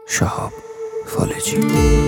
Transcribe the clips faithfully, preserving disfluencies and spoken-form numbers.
شهاب فالجی.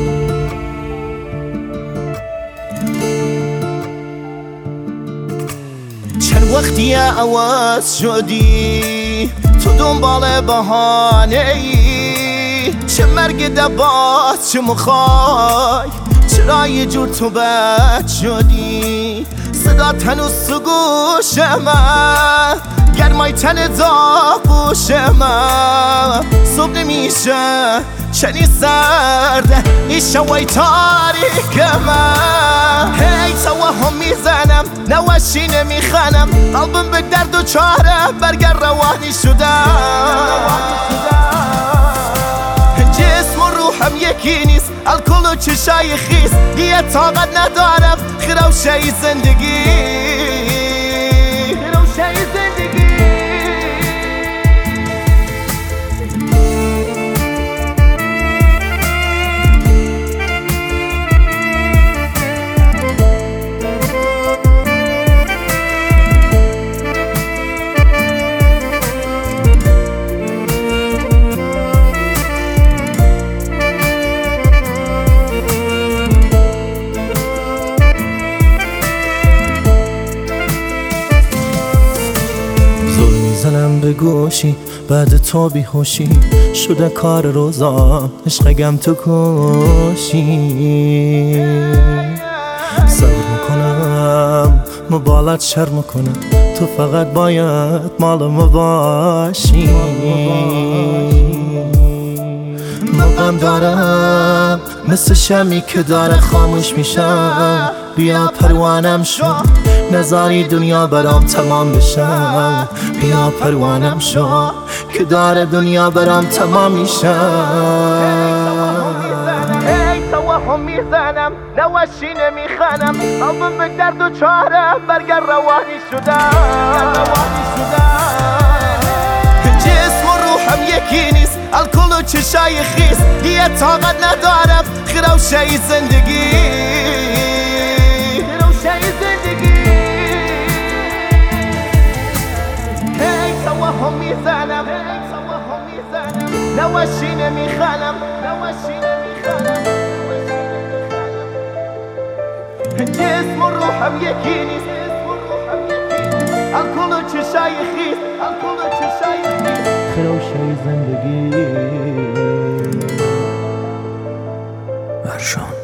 چند وقتی عوض شدی تو دنبال بهانه ای، چه مرگ دبات چه مخوای، چرا یه جور تو بد شدی؟ صدا هنوز تو گوش من، گرمای تن داغوش من، صبح نمیشه چنین سرده این شوای تاریک من. هی توهم میزنم نوشی نمیخنم، قلبم به درد و چاره برگر روانی شدم. جسم و روحم یکی نیست، الکل و چشای خیس، دیگه طاقت ندارم خروشه زندگی، خروشه زندگی. زنم به گوشی بعد تو بیهوشی شده کار روزا، عشقگم تو کشی. صبر میکنم مبالات شرم کنم، تو فقط باید مال ما باشی. مقام دارم مثل شمی که داره خاموش میشم، بیا پروانم شو نذاری دنیا برام تمام بشم، بیا پروانم شو که داره دنیا برام تمام میشم. هی توهم میزنم نوشی نمیخنم، قلبم به درد و چاره برگر روانی شدم. جسم و روحم یکی نیست، الکل و چشای خیس، دیگه طاقت ندارم خروشه زندگی، خروشه زندگی. هی توهم میزنم نوشی نمیخنم، نوشی نمیخنم. جسم و روحم یکی نیست، الکل و چشای خیس، الکل و چشای خیس، خروشه زندگی. ارشان